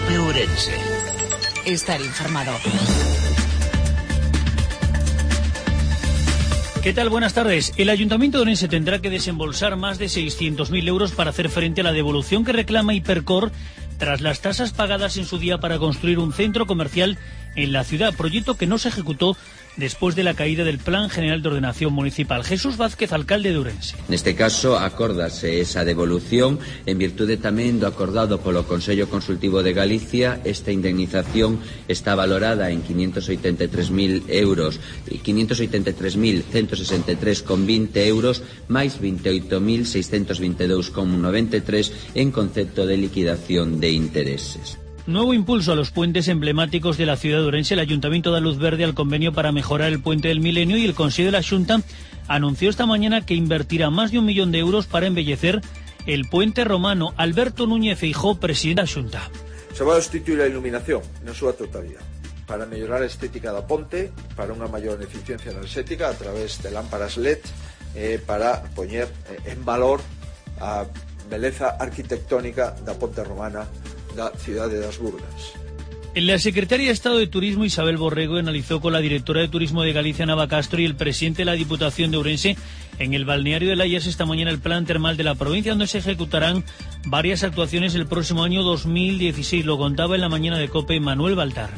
COPE Ourense. Estar informado. ¿Qué tal? Buenas tardes. El Ayuntamiento de Ourense tendrá que desembolsar más de 600.000 euros para hacer frente a la devolución que reclama Hipercor tras las tasas pagadas en su día para construir un centro comercial en la ciudad, proyecto que no se ejecutó después de la caída del Plan General de Ordenación Municipal. Jesús Vázquez, alcalde de Ourense. Neste caso, acórdase esa devolución en virtude tamén do acordado polo Consello Consultivo de Galicia. Esta indemnización está valorada en 583.000 euros, 583.163,20 euros, máis 28.622,93 en concepto de liquidación de intereses. Nuevo impulso a los puentes emblemáticos de la ciudad de Ourense. El Ayuntamiento da luz verde al convenio para mejorar el Puente del Milenio y el Consejo de la Xunta anunció esta mañana que invertirá más de 1 millón de euros para embellecer el puente romano. Alberto Núñez Feijóo, presidente da Xunta. Se vai sustituir a iluminación na súa totalidade para mellorar a estética da ponte, para unha maior eficiencia enerxética a través de lámparas LED, para poñer en valor a beleza arquitectónica da ponte romana da cidade das Burgas. La secretaria de Estado de Turismo, Isabel Borrego, analizó con la directora de Turismo de Galicia, Nava Castro, y el presidente de la Diputación de Ourense en el balneario de Layas esta mañana el plan termal de la provincia, donde se ejecutarán varias actuaciones el próximo año 2016. Lo contaba en la mañana de COPE Manuel Baltar.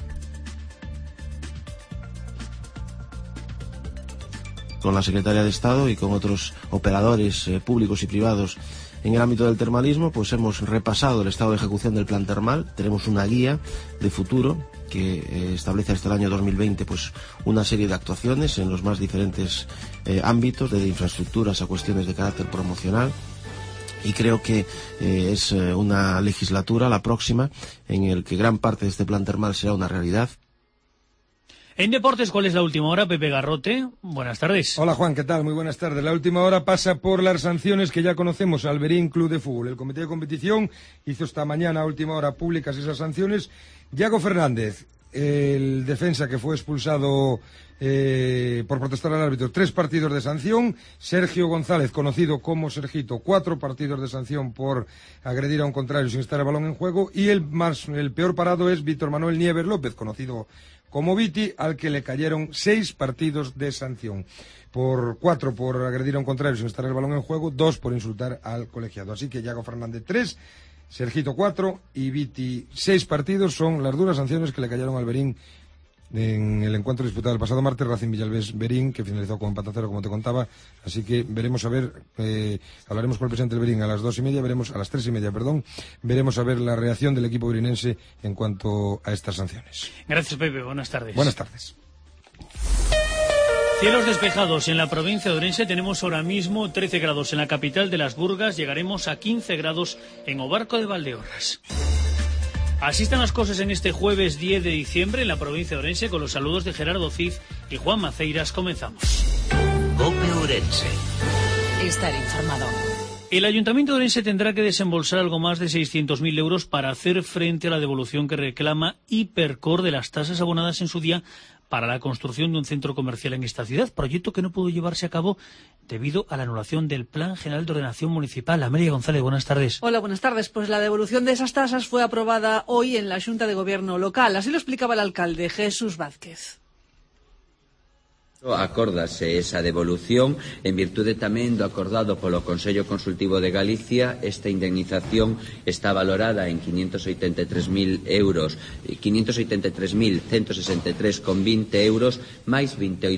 Con la secretaria de Estado y con otros operadores públicos y privados en el ámbito del termalismo, pues hemos repasado el estado de ejecución del plan termal. Tenemos una guía de futuro que establece hasta el año 2020 pues una serie de actuaciones en los más diferentes ámbitos, desde infraestructuras a cuestiones de carácter promocional. Y creo que es una legislatura, la próxima, en la que gran parte de este plan termal será una realidad. En deportes, ¿cuál es la última hora? Pepe Garrote, buenas tardes. Hola Juan, ¿qué tal? Muy buenas tardes. La última hora pasa por las sanciones que ya conocemos al Berín Club de Fútbol. El comité de competición hizo esta mañana a última hora públicas esas sanciones. Yago Fernández, el defensa que fue expulsado por protestar al árbitro, 3 partidos de sanción. Sergio González, conocido como Sergito, 4 partidos de sanción por agredir a un contrario sin estar el balón en juego. Y el peor parado es Víctor Manuel Nieves López, conocido como Viti, al que le cayeron 6 partidos de sanción. 4 por agredir a un contrario sin estar el balón en juego, 2 por insultar al colegiado. Así que Yago Fernández 3, Sergito 4 y Viti 6 partidos. Son las duras sanciones que le cayeron al Berín en el encuentro disputado el pasado martes, Racing Villalbés Berín, que finalizó con empate a 0, como te contaba. Así que veremos a ver, hablaremos con el presidente del Berín a las 2:30, a las 3:30, veremos a ver la reacción del equipo berinense en cuanto a estas sanciones. Gracias, Pepe, buenas tardes. Buenas tardes. Cielos despejados en la provincia de Ourense. Tenemos ahora mismo 13 grados en la capital de las Burgas. Llegaremos a 15 grados en Obarco de Valdeorras. Así están las cosas en este jueves 10 de diciembre en la provincia de Ourense. Con los saludos de Gerardo Cid y Juan Maceiras comenzamos. COPE Ourense. Estar informado. El Ayuntamiento de Ourense tendrá que desembolsar algo más de 600.000 euros para hacer frente a la devolución que reclama Hipercor de las tasas abonadas en su día para la construcción de un centro comercial en esta ciudad, proyecto que no pudo llevarse a cabo debido a la anulación del Plan General de Ordenación Municipal. Amelia González, buenas tardes. Hola, buenas tardes. Pues la devolución de esas tasas fue aprobada hoy en la Xunta de Gobierno local. Así lo explicaba el alcalde Jesús Vázquez. Acórdase esa devolución en virtude tamén do acordado polo Consello Consultivo de Galicia. Esta indemnización está valorada en 583.000 euros, 583.163,20 euros, máis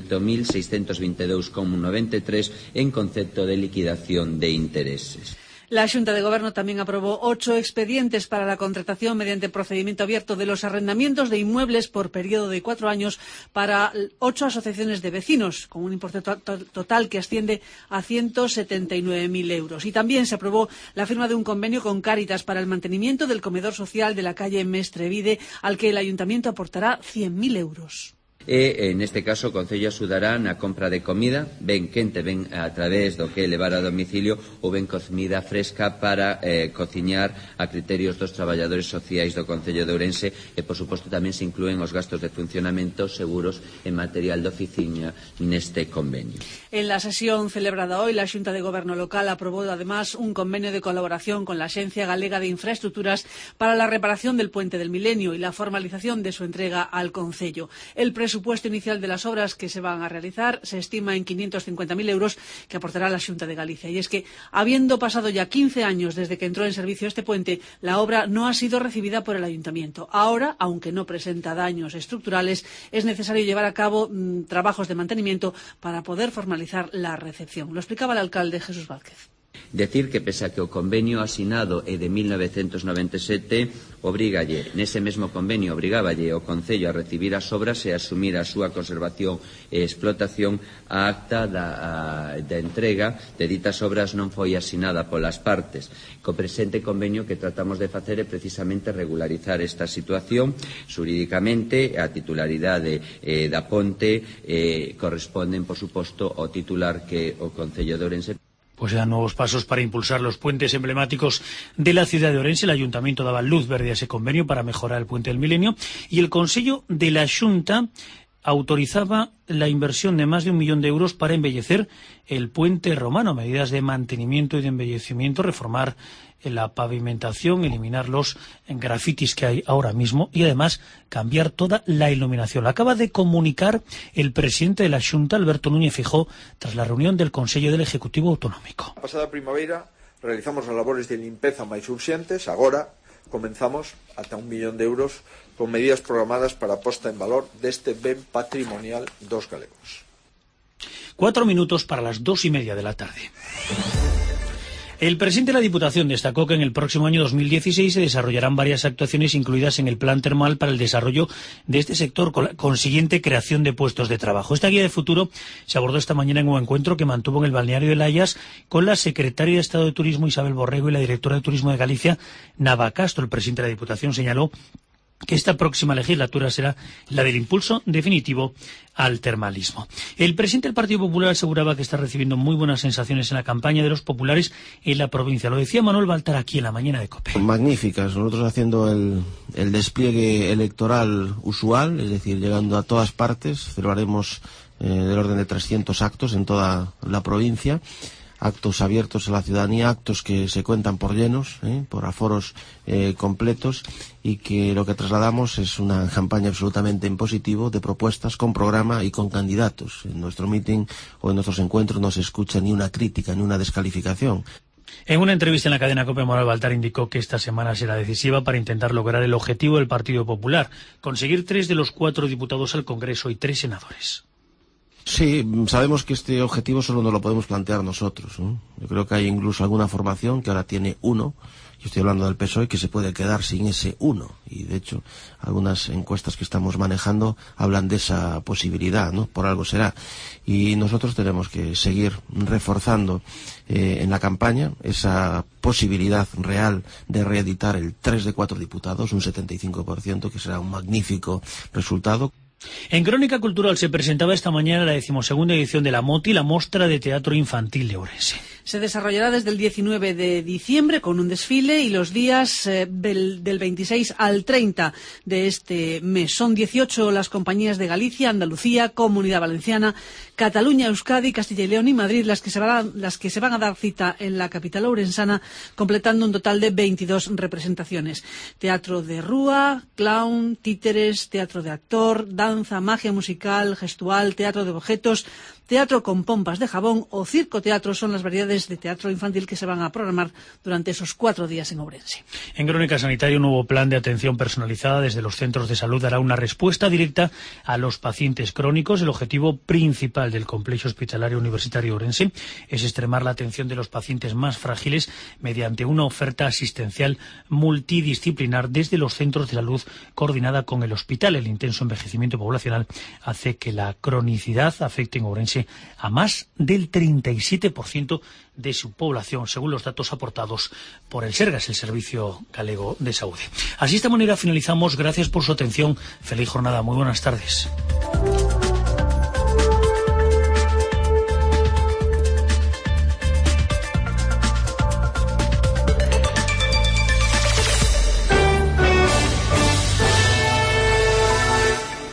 28.622,93 en concepto de liquidación de intereses. La Xunta de Gobierno también aprobó 8 expedientes para la contratación mediante procedimiento abierto de los arrendamientos de inmuebles por periodo de 4 años para 8 asociaciones de vecinos, con un importe total que asciende a 179.000 euros. Y también se aprobó la firma de un convenio con Cáritas para el mantenimiento del comedor social de la calle Mestrevide, al que el Ayuntamiento aportará 100.000 euros. E, neste caso, o Concello axudará na compra de comida, ben quente, ben a través do que levar a domicilio ou ben comida fresca para cociñar a criterios dos traballadores sociais do Concello de Ourense e, por suposto, tamén se inclúen os gastos de funcionamento, seguros e material de oficina neste convenio. En la sesión celebrada hoy, la Xunta de Goberno Local aprobó además un convenio de colaboración con la Axencia Galega de Infraestructuras para la reparación del Puente del Milenio y la formalización de su entrega al Concello. El presupuesto inicial de las obras que se van a realizar se estima en 550.000 euros que aportará la Xunta de Galicia. Y es que, habiendo pasado ya 15 años desde que entró en servicio este puente, la obra no ha sido recibida por el Ayuntamiento. Ahora, aunque no presenta daños estructurales, es necesario llevar a cabo trabajos de mantenimiento para poder formalizar la recepción. Lo explicaba el alcalde Jesús Vázquez. Decir que, pese a que o convenio asinado é de 1997, nese mesmo convenio obrigáballe o Concello a recibir as obras e a asumir a súa conservación e explotación, a acta da entrega de ditas obras non foi asinada polas partes. Co presente convenio que tratamos de facer é precisamente regularizar esta situación. Xurídicamente, a titularidade da ponte corresponden, por suposto, ao titular que o Concello de Ourense. Pues se dan nuevos pasos para impulsar los puentes emblemáticos de la ciudad de Ourense. El Ayuntamiento daba luz verde a ese convenio para mejorar el Puente del Milenio y el Consello de la Xunta autorizaba la inversión de más de 1 millón de euros para embellecer el puente romano, medidas de mantenimiento y de embellecimiento, reformar la pavimentación, eliminar los grafitis que hay ahora mismo y además cambiar toda la iluminación. Lo acaba de comunicar el presidente de la Xunta, Alberto Núñez Feijóo, tras la reunión del Consello del Ejecutivo Autonómico. A pasada primavera realizamos as labores de limpeza máis urxentes. Agora comenzamos ata 1 millón de euros con medidas programadas para a posta en valor deste ben patrimonial dos galegos. 4 minutos para las 2:30 de la tarde. El presidente de la Diputación destacó que en el próximo año 2016 se desarrollarán varias actuaciones incluidas en el Plan Termal para el desarrollo de este sector, con la consiguiente creación de puestos de trabajo. Esta guía de futuro se abordó esta mañana en un encuentro que mantuvo en el balneario de Layas con la secretaria de Estado de Turismo, Isabel Borrego, y la directora de Turismo de Galicia, Nava Castro. El presidente de la Diputación señaló que esta próxima legislatura será la del impulso definitivo al termalismo. El presidente del Partido Popular aseguraba que está recibiendo muy buenas sensaciones en la campaña de los populares en la provincia. Lo decía Manuel Baltar aquí en la mañana de COPE. Magníficas. Nosotros haciendo el despliegue electoral usual, es decir, llegando a todas partes. Celebraremos del orden de 300 actos en toda la provincia. Actos abiertos a la ciudadanía, actos que se cuentan por llenos, por aforos completos, y que lo que trasladamos es una campaña absolutamente en positivo, de propuestas, con programa y con candidatos. En nuestro meeting o en nuestros encuentros no se escucha ni una crítica, ni una descalificación. En una entrevista en la cadena COPE, Manuel Baltar indicó que esta semana será decisiva para intentar lograr el objetivo del Partido Popular, conseguir 3 de los 4 diputados al Congreso y 3 senadores. Sí, sabemos que este objetivo solo nos lo podemos plantear nosotros, ¿no? Yo creo que hay incluso alguna formación que ahora tiene 1, yo estoy hablando del PSOE, que se puede quedar sin ese 1, y de hecho algunas encuestas que estamos manejando hablan de esa posibilidad, ¿no? Por algo será, y nosotros tenemos que seguir reforzando en la campaña esa posibilidad real de reeditar el 3 de 4 diputados, un 75%, que será un magnífico resultado. En Crónica Cultural se presentaba esta mañana la 12ª edición de la MOTI, la Mostra de Teatro Infantil de Ourense. Se desarrollará desde el 19 de diciembre con un desfile y los días del 26 al 30 de este mes. Son 18 las compañías de Galicia, Andalucía, Comunidad Valenciana, Cataluña, Euskadi, Castilla y León y Madrid las que se van a dar cita en la capital ourensana, completando un total de 22 representaciones. Teatro de rúa, clown, títeres, teatro de actor, danza, magia musical, gestual, teatro de objetos, teatro con pompas de jabón o circoteatro son las variedades de teatro infantil que se van a programar durante esos 4 días en Ourense. En Crónica Sanitaria, un nuevo plan de atención personalizada desde los centros de salud dará una respuesta directa a los pacientes crónicos. El objetivo principal del Complejo Hospitalario Universitario Ourense es extremar la atención de los pacientes más frágiles mediante una oferta asistencial multidisciplinar desde los centros de salud coordinada con el hospital. El intenso envejecimiento poblacional hace que la cronicidad afecte en Ourense a más del 37% de su población, según los datos aportados por el Sergas, el Servicio Galego de Saúde. Así, de esta manera finalizamos. Gracias por su atención. Feliz jornada. Muy buenas tardes.